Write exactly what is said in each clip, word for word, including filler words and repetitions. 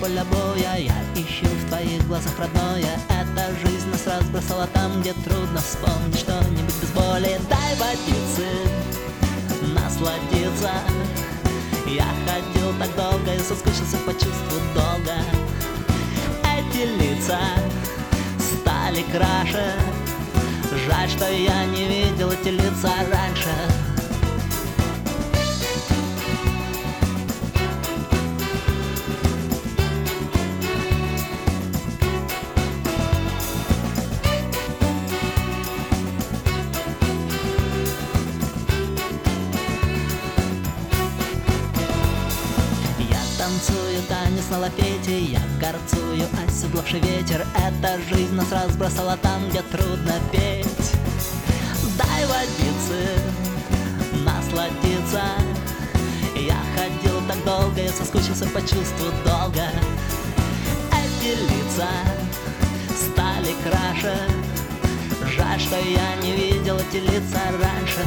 поля боя. Я ищу в твоих глазах родное. Эта жизнь нас разбросала там, где трудно вспомнить что-нибудь без боли. Дай водицы насладиться. Я ходил так долго и соскучился по чувству долга. Эти лица стали краше. Жаль, что я не видел эти лица раньше. Танцую танец на лафете, я горцую, оседлавший ветер. Эта жизнь нас разбросала там, где трудно петь. Дай водицы насладиться. Я ходил так долго, я соскучился по чувству долга. Эти лица стали краше. Жаль, что я не видел эти лица раньше.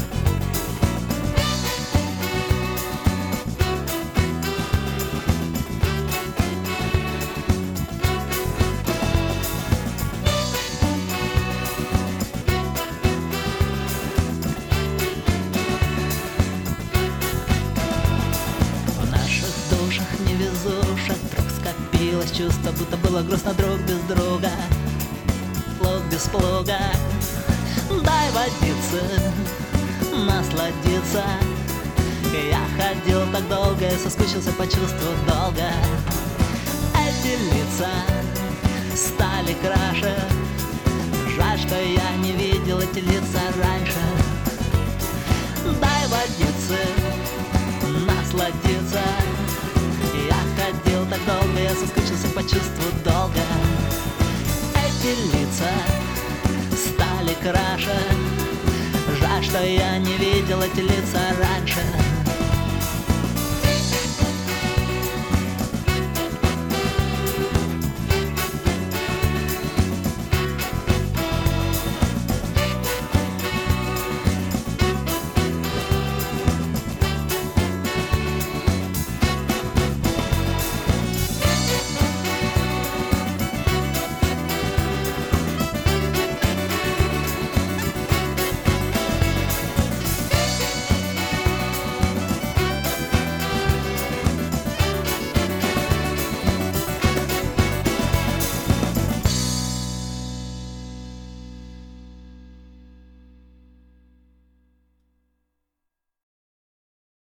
Невезуша, вдруг скопилось чувство, будто было грустно друг без друга, плуг без плуга. Дай водицы насладиться. Я ходил так долго и соскучился по чувству долга. Эти лица стали краше. Жаль, что я не видел эти лица раньше. Дай водицы насладиться. Я ходил так долго, я соскучился по чувству долга. Эти лица стали краше. Жаль, что я не видел эти лица раньше.